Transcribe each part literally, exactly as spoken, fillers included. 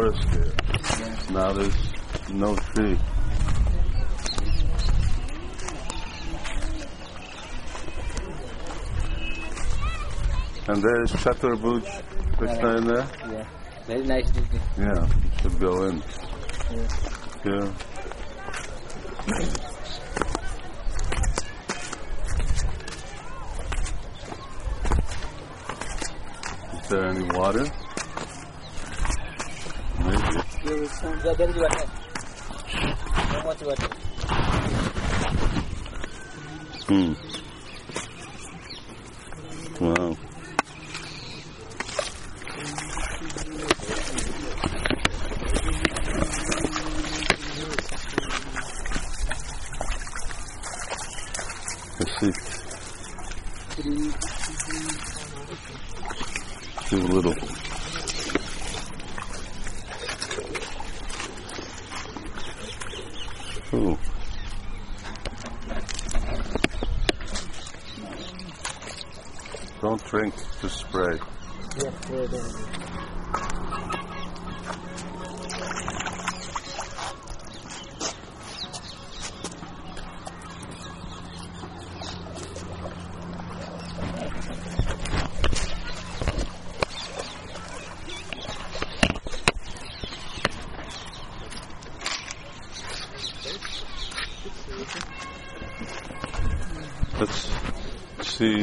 forest there. Yeah. Now there's no tree. And there's Chaturbhuj Krishna in there? Yeah. Very nice deity. Yeah, you should go in. Yeah. Yeah. Is there any water? Maybe. There is some, yeah, there is water. So much water. Hmm. Wow. See. Too little. Ooh. Don't drink, just spray. Yeah, spray them. Let's see.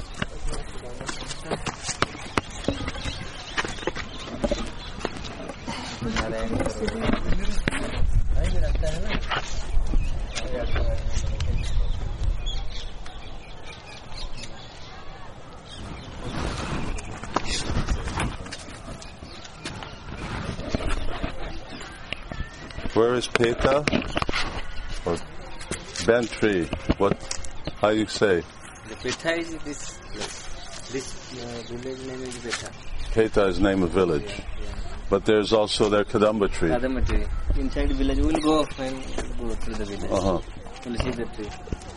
Where is Peta? Or Bantry? What? How you say? The Peta is this place. This uh, village name is Peta. Peta is name of village. Yeah, yeah. But there's also their Kadamba tree. Kadamba tree. Inside the village, we will go and go through the village. Uh-huh. We will see the tree.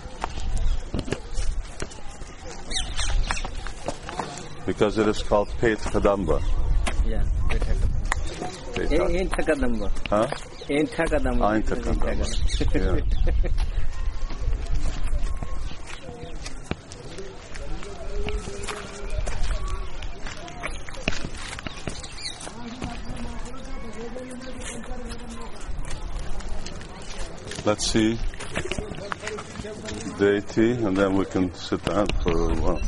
Because it is called Pet Kadamba. Yeah, Peta Kadamba. Ain't Kadamba. Huh? Ain't Kadamba. Ain't Kadamba. Yeah. Let's see deity, and then we can sit down for a while.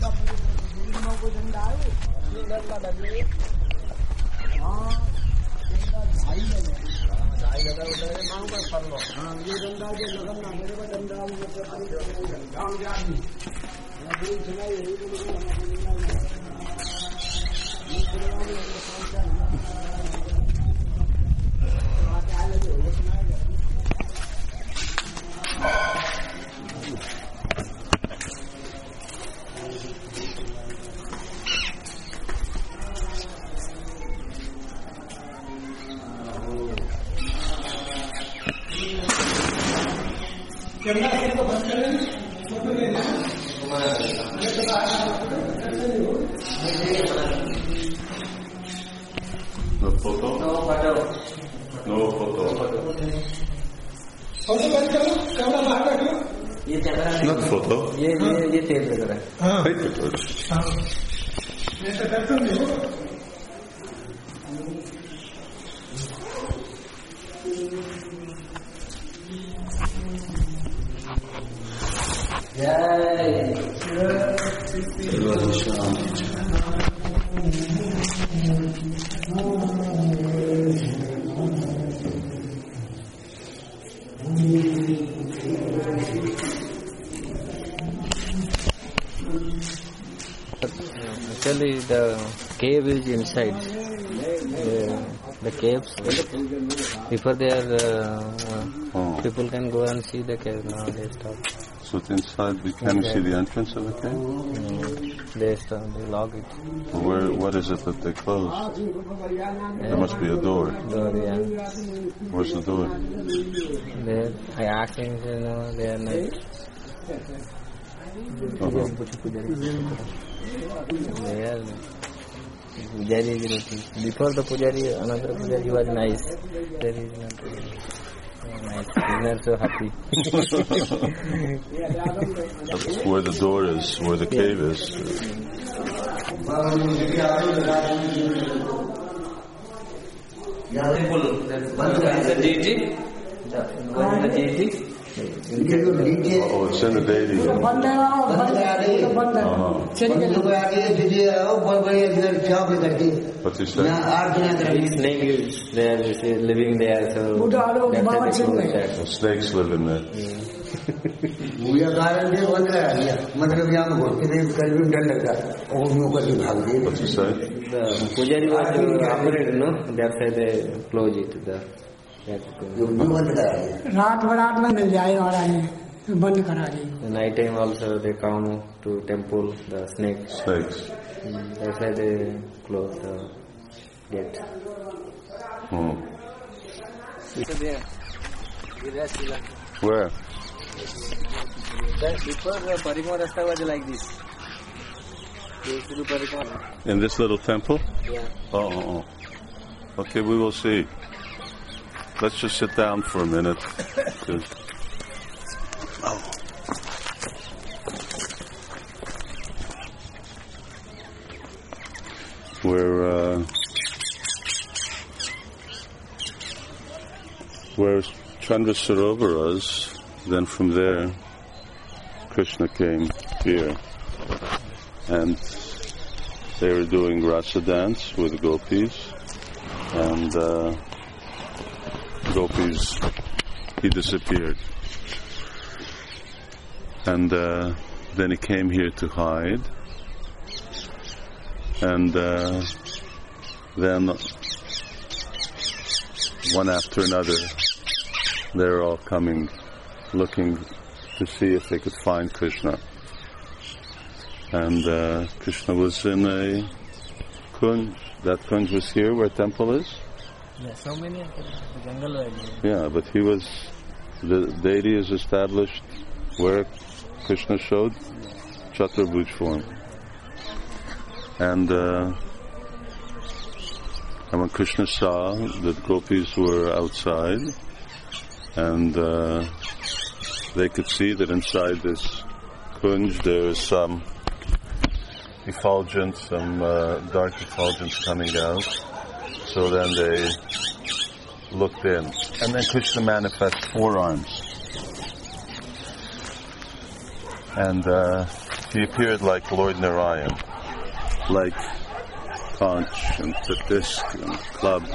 No photo? No photo. No photo. ये camera Not photo. ये ये ये तेल लग रहा है. Take pictures. Actually, the cave is inside. The, the caves, before they are, uh, Oh. people can go and see the cave. Now they stop. So it's inside. We can you see the entrance of the cave. Mm, they stop. They lock it. Where? What is it that they closed? There must be a door. Door, yeah. Where's the door? They, I asked him, you know, they are not. Uh-huh. They are. Pujari is nothing. Before the Pujari, another Pujari was nice. There is nothing. Nice. We are so happy. That's where the door is, where the cave is. The deity? What is the deity? Oh, it's in the deity. What's he saying? Snake is there, is living there, so that's Well, snakes live in there. What's he say? The Pujari was operated, no? That's why they close it. The रात बरात में मिल जाए और आने बंद करा दी. Night time also they come to temple the snake. Snakes. Mm, that's why they close the gate. Hmm. There. Where? Before the Parimo Rasta was like this. In this little temple? Yeah. Oh, oh, oh. Okay, we will see. Let's just sit down for a minute. Oh. Where, uh, where Chandra Sarovar was, then from there, Krishna came here. And they were doing rasa dance with the gopis. And, uh, gopis, he disappeared. And uh, then he came here to hide. And uh, then one after another, they're all coming, looking to see if they could find Krishna. And uh, Krishna was in a kunj. That kunj was here where temple is. Yeah, so many of the jungle area. Yeah, but he was, the deity is established where Krishna showed Chaturbhuj form. And, uh, and when Krishna saw that gopis were outside, and uh, they could see that inside this kunj there is some effulgence, some uh, dark effulgence coming out. So then they looked in. And then Krishna manifests four arms. And uh, he appeared like Lord Narayan, like conch and Pratisk and club.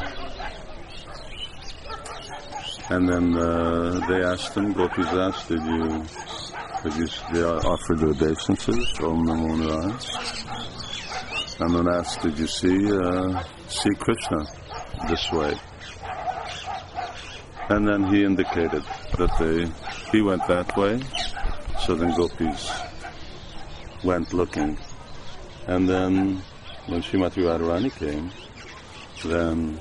And then uh, they asked him, gopis asked, did you, did you, they offered their obeisances, Om Namo Narayan. And then asked, did you see, uh, see Krishna this way? And then he indicated that they, he went that way, so then gopis went looking. And then when Srimati Radharani came, then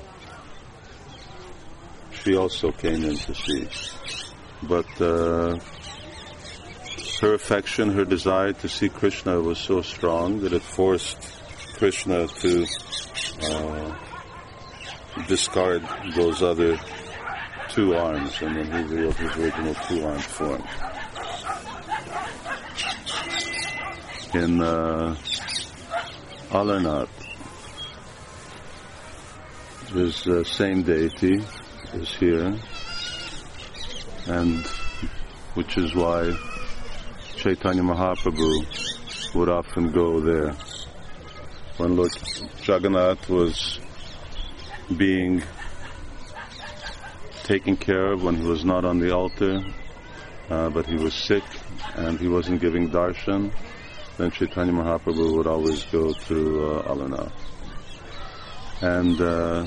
she also came in to see. But uh, her affection, her desire to see Krishna was so strong that it forced Krishna to uh, discard those other two arms, and then he revealed his original two-armed form. In uh, Alarnath, this uh, same deity is here, and which is why Chaitanya Mahaprabhu would often go there. When Lord Jagannath was being taken care of, when he was not on the altar, uh, but he was sick and he wasn't giving darshan, then Chaitanya Mahaprabhu would always go to uh, Alarnath. And uh,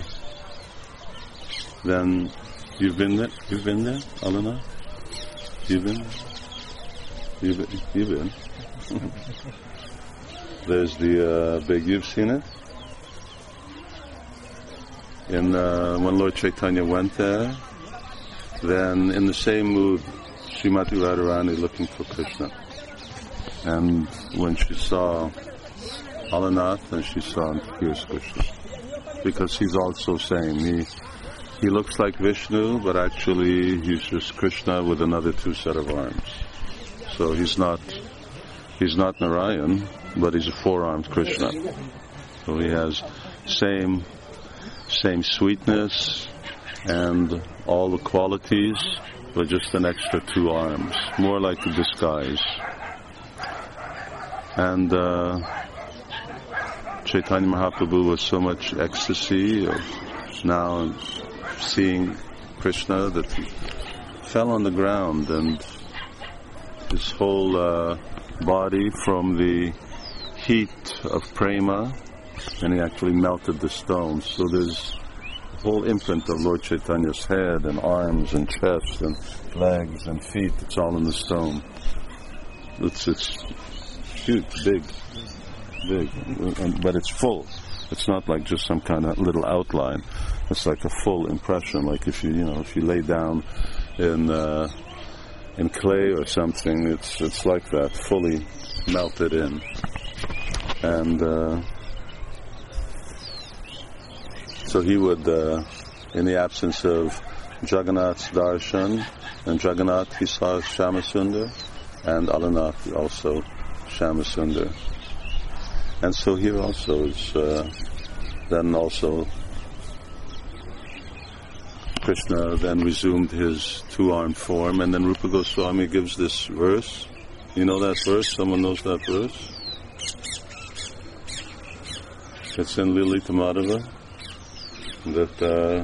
then, you've been there? You've been there, Alarnath? You've been? You've been? You've been. There's the uh, big, you've seen it? In, uh, when Lord Chaitanya went there, then in the same mood, Srimati Radharani looking for Krishna. And when she saw Alanath, and she saw and hears Krishna. Because he's also saying, he, he looks like Vishnu, but actually he's just Krishna with another two set of arms. So he's not, he's not Narayan, but he's a four-armed Krishna. So he has same, same sweetness and all the qualities, but just an extra two arms, more like a disguise. And uh, Chaitanya Mahaprabhu was so much ecstasy of now seeing Krishna that he fell on the ground, and his whole uh, body from the heat of prema, and he actually melted the stones. So there's a whole imprint of Lord Chaitanya's head and arms and chest and legs and feet. It's all in the stone. It's it's huge, big, big, and, but it's full. It's not like just some kind of little outline. It's like a full impression. Like if you you know if you lay down in uh, in clay or something, it's it's like that, fully melted in. And uh, so he would, uh, in the absence of Jagannath's darshan, and Jagannath he saw Shyamasundar, and Alanath also Shyamasundar. And so here also is uh, then also Krishna then resumed his two-armed form, and then Rupa Goswami gives this verse. You know that verse? Someone knows that verse? It's in Lalita Madhava, that uh,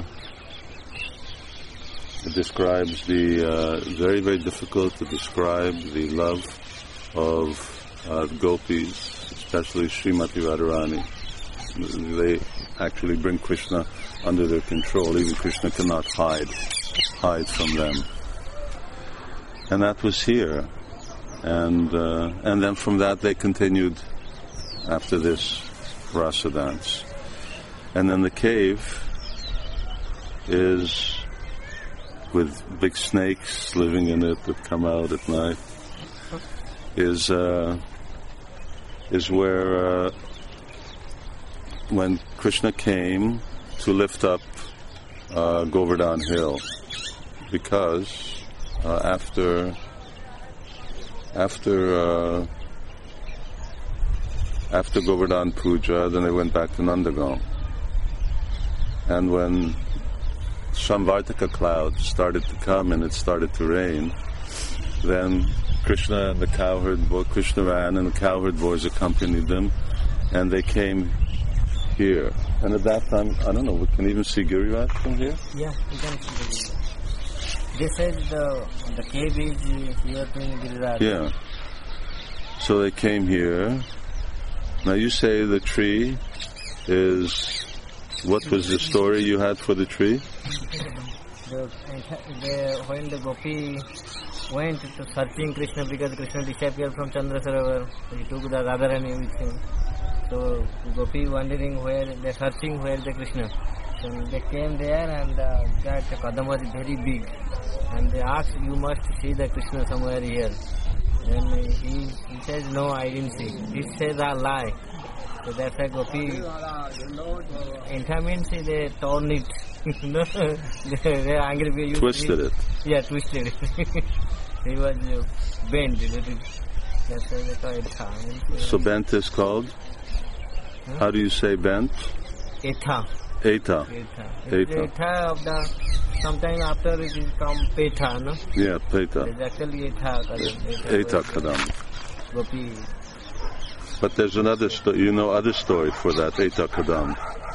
it describes the, uh, very, very difficult to describe the love of uh, gopis, especially Srimati Radharani. They actually bring Krishna under their control. Even Krishna cannot hide, hide from them. And that was here. And uh, and then from that they continued after this rasa dance. And then the cave is with big snakes living in it that come out at night. Is uh, is where uh, when Krishna came to lift up uh, Govardhan Hill, because uh, after after uh, after Govardhan Puja, then they went back to Nandagaon. And when Samvartaka clouds started to come and it started to rain, then Krishna and the cowherd boy, Krishna ran and the cowherd boys accompanied them, and they came here. And at that time, I don't know, we can even see Giriraj from here? Yeah, we can see Giriraj. They said the, the cave is here to Giriraj. Yeah. So they came here. Now you say the tree is... What was the story you had for the tree? The, the, when the gopi went to searching Krishna because Krishna disappeared from Chandra Sarovar, he took the Radharani with him. So gopi wondering where, they searching where the Krishna. So they came there, and uh, that kadam was very big. And they asked, you must see the Krishna somewhere here. Then he, he says, no, I didn't see. He says, a lie. So that's why gopi, enta means they torn it. they, they angry. Twisted it. Yeah, twisted it. He was uh, bent. That's why they call it etha. So bent is called? Huh? How do you say bent? Etha. Etha. Etha. Etha of the, sometime after it will come petha, no? Yeah, petha. It's actually etha. Etha kadam. Gopi. But there's another story, you know, other story for that, Etha Kadam.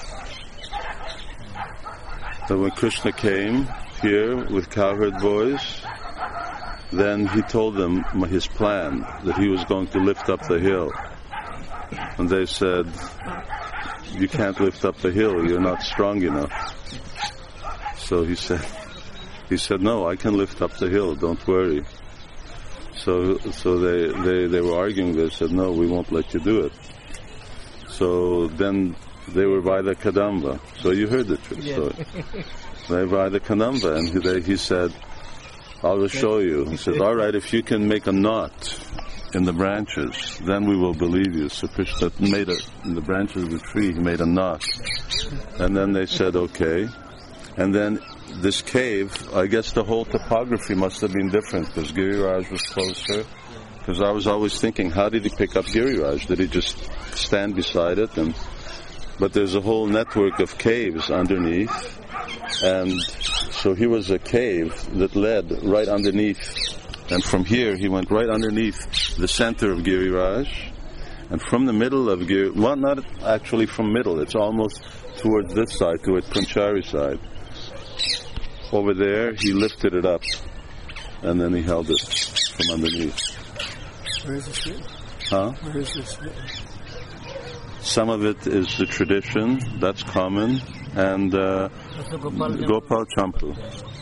So when Krishna came here with cowherd boys, then he told them his plan, that he was going to lift up the hill. And they said, you can't lift up the hill, you're not strong enough. So he said, he said, no, I can lift up the hill, don't worry. So so they, they, they were arguing. They said, no, we won't let you do it. So then they were by the Kadamba. So you heard the true story. They were by the Kadamba, and he, they, he said, I will show you. He said, all right, if you can make a knot in the branches, then we will believe you. So Krishna made a, in the branches of the tree, he made a knot. And then they said, okay. And then this cave, I guess the whole topography must have been different because Giriraj was closer. Because I was always thinking, how did he pick up Giriraj? Did he just stand beside it? And but there's a whole network of caves underneath. And so here was a cave that led right underneath. And from here, he went right underneath the center of Giriraj. And from the middle of Giriraj, well, not actually from middle, it's almost towards this side, towards Punchari side. Over there, he lifted it up. And then he held it from underneath. Where is this written? Huh? Where is this written? Some of it is the tradition, that's common. And uh, Gopal, Gopal Champu.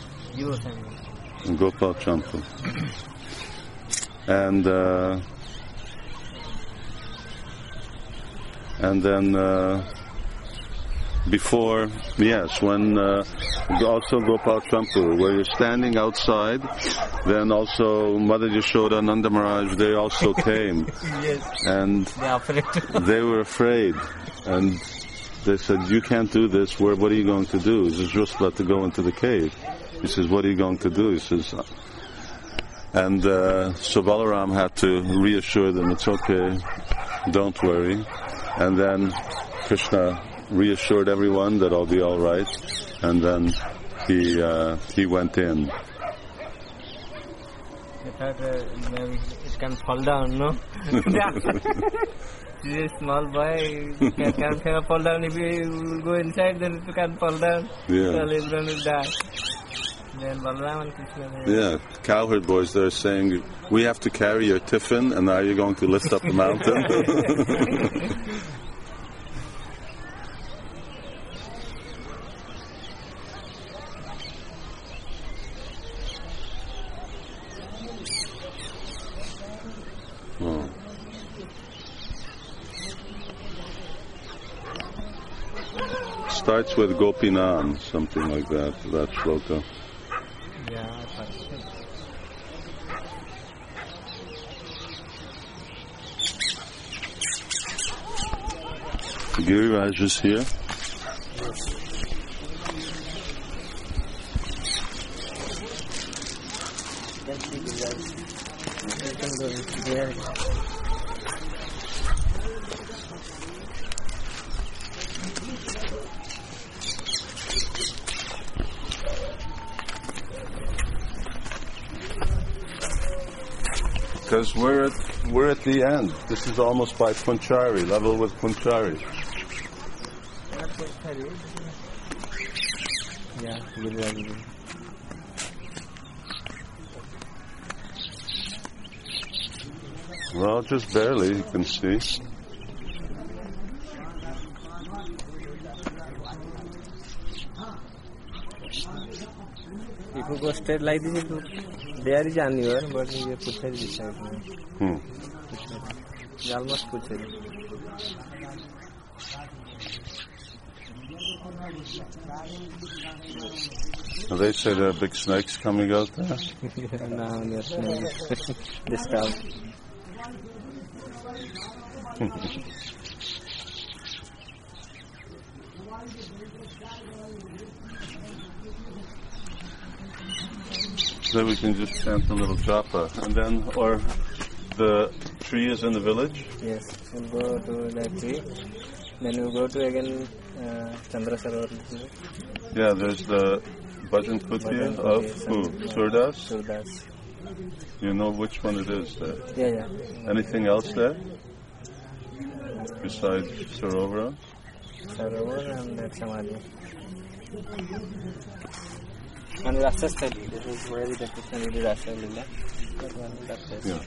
Gopal Champu. And uh, and then uh, before, yes, when uh, also Gopal Champu, where you're standing outside, then also Mother Yashoda, Nanda Maharaj, they also came. Yes. And They are afraid. they were afraid. And they said, you can't do this. Where, what are you going to do? He says, just let to go into the cave. He says, what are you going to do? He says, and uh, so Balaram had to reassure them, it's okay, don't worry. And then Krishna reassured everyone that I'll be all right. And then he uh, he went in. They thought uh, maybe it can fall down, no? This small boy can, can, can fall down. If he will go inside, then it can fall down. Yeah. So everyone will die. Then Balaram and Krishna. Yeah, cowherd boys, they're saying, we have to carry your tiffin, and now you're going to lift up the mountain. Oh. Starts with Gopinam, something like that, that shloka. Yeah, I thought so. Giriraj is here. Because we're at, we're at the end. This is almost by Punchari, level with Punchari. Yeah, Giriraj. Well, just barely, you can see. If you go straight like this, it, there is anywhere, but you put it this side. Hmm. You almost put it. Well, they say there are big snakes coming out there. Now there's snakes. Disturbed. So we can just chant a little japa, and then, or the tree is in the village? Yes, we'll go to that tree. Then we'll go to again uh, Chandra Sarovar. Yeah, there's the Bhajan Kutir of who? Surdas? Surdas. You know which one it is there? Yeah, yeah. Anything else there? Besides Sarovara? Sarovar and that Samadhi. And Rasa Stali. This is where the Krishna did Rasa Lila. That one, that place. Yeah.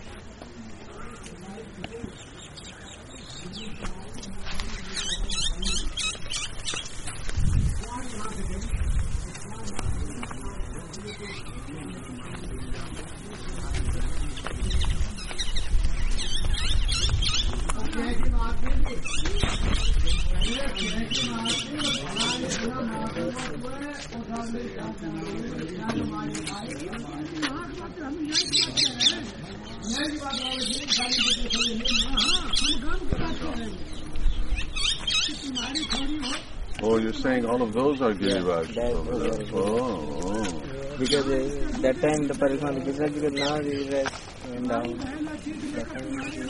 Oh, you're saying all of those are Giriraj? That- Oh, oh. Because uh, that time the Parikram was Giriraj, because now Giriraj went down. That time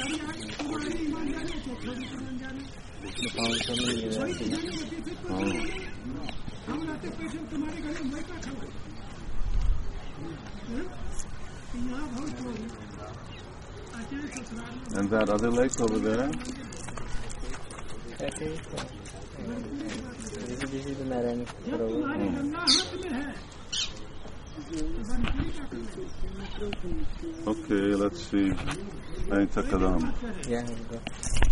they found so many Giriraj. Oh. And that other lake over there? That is, uh, this is, this is the Narayani Sarovar. Okay, let's see. Aita Kadam. Yeah, here we go.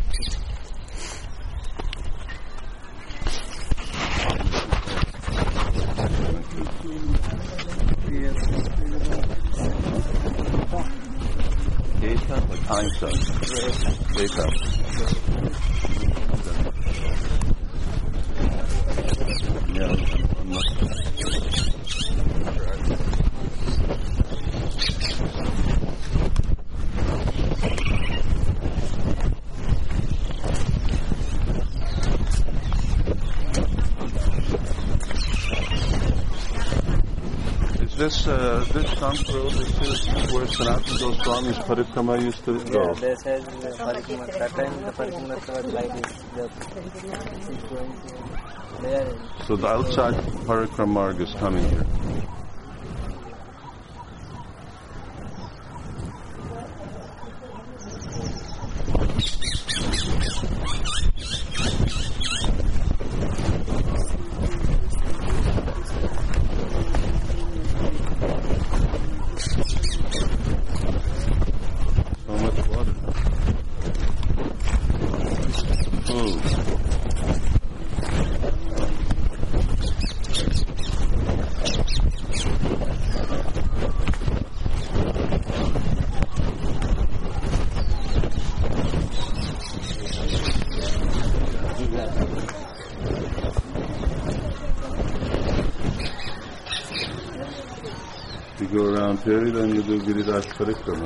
Eta or Taita? Eta. Yeah. This uh, this trunk road, this is where Sanatana Goswami's Parikrama used to go. Yeah, this has uh, Parikrama. That time the Parikrama was like this. The, it's going to there. So the outside Parikrama marg is coming here. You go around here, then you do Giriraj Parikrama.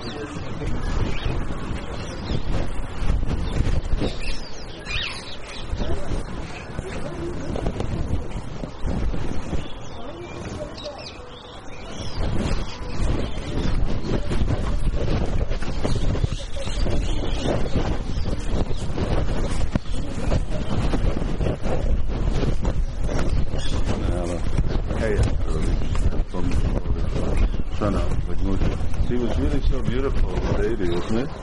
She was really so beautiful, the lady, wasn't it?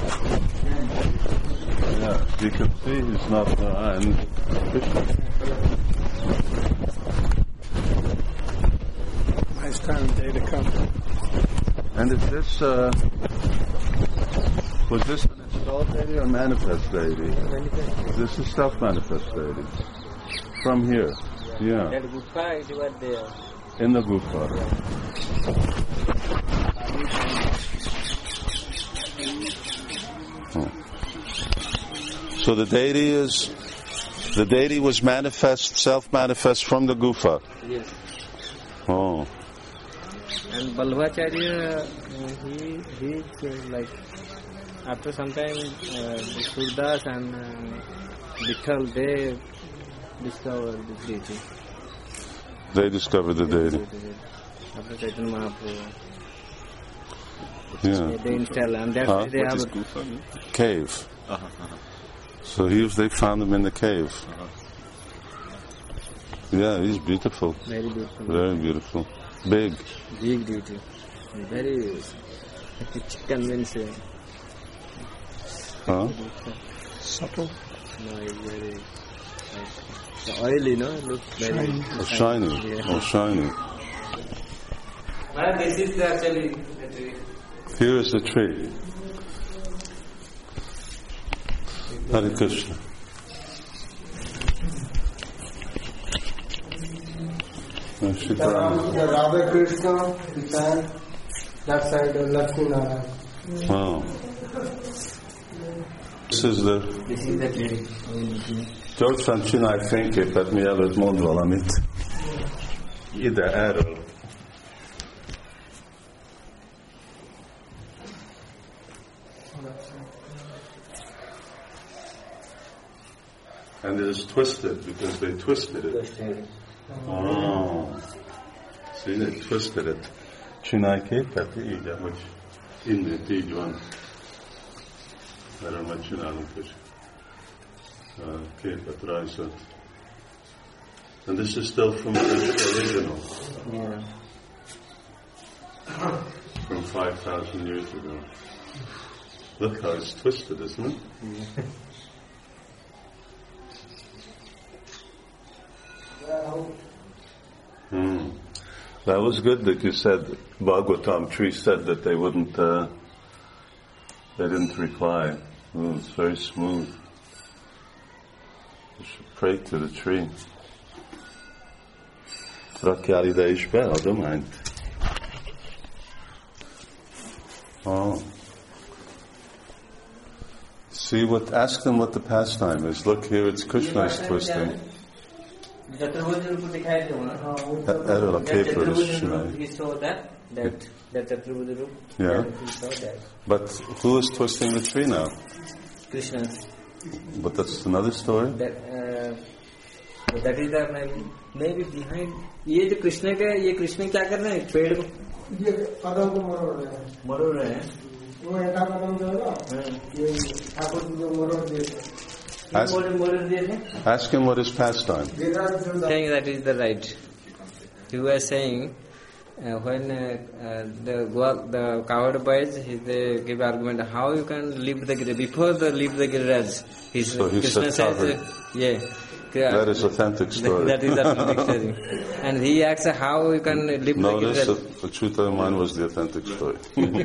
Yeah, you can see he's not behind Krishna. Nice time day to come. And is this, uh, was this an installed lady or manifest lady? This is self-manifest lady. From here, yeah. That Gufa is over there. In the Gufa. Oh. So the deity is, the deity was manifest, self-manifest from the Gufa. Yes. Oh. And Balbhacharya, uh, he he is uh, like after some time, uh, Surdas and uh, Vitthal, they discovered this deity. They discovered the deity. After Chaitanya Mahaprabhu. Yeah. They install, and that's Huh? why they What have is a Gufa? Cave. Uh-huh, uh-huh. So he was, they found him in the cave. Uh-huh. Yeah, he's beautiful. very beautiful, Very beautiful. Big. big deity. Very chicken means uh, Huh? Supple. no, it's very like the oily, no? Looks very Shiny. Oh, shiny. Yeah. Oh, shiny. Well, this is the actually the tree. Here is the tree. Hare Krishna. Oh, Sitaram. The Radha Krishna, the child, that side of Lakshmi Narayan. Wow. This is the This is the tree. George Sanchina, I think, att mielőtt mond valamit. Ide, erről. And it is twisted because they twisted it. Oh. See, they twisted it. Csinálj képet így, ahogy innét így van. Erről majd csinálunk egy uh, képet, rajzot. And this is still from the original. Yeah. From five thousand years ago. Look how it's twisted, isn't it? Yeah. Hmm. That was good that you said, Bhagavatam tree said that they wouldn't, uh, they didn't reply. Oh, it's very smooth. You should pray to the tree. Rakjál ide is be adományt. Oh. See what, ask them what the pastime is. Look here, it's Krishna's twisting. Erről a képről is csinálj. He saw that, that, that Chaturbuddha. Yeah. He saw that. But who is twisting the tree now? Krishna. But that's another story. That, uh, that is the maybe, maybe behind. ये जो कृष्ण का ये कृष्ण क्या कर रहे हैं पेड़ को ये कदम को मरोड़ रहे हैं मरोड़ रहे हैं वो एक कदम जो है ना ये ठाकुर जी को मरोड़ देते हैं Ask, मरोड़ दिए थे ask him what his pastime. saying that is the right. He was saying uh, when uh, uh, the the cowherd boys he they give argument how you can leave the Giriraj before the leave the Giriraj. His So he Krishna said says uh, yeah. That is authentic story. That, that is authentic story. And he asks how you can live Notice the that the truth of mine was the authentic story.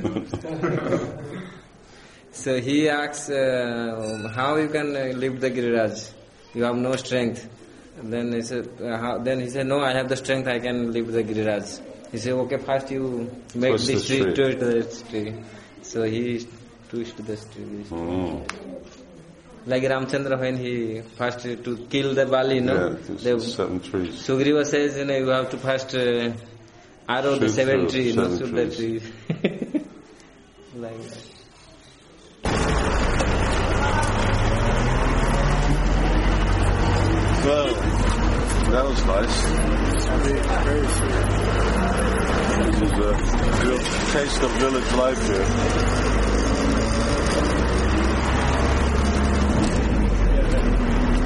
So he asks uh, how you can uh, live the Giriraj. You have no strength. And then he said, uh, how, then he said, no, I have the strength. I can live the Giriraj. He said, okay, first you make Twist this the tree, tree. twist the tree. So he twisted the tree. Mm. Like Ramchandra when he first to kill the Bali, no? Yeah, The, seven trees. Sugriva says, you know, you have to first uh, arrow the Shoot seven through trees, seven not shoot the trees. tree. Like that. Well, that was nice. This is a real taste of village life here.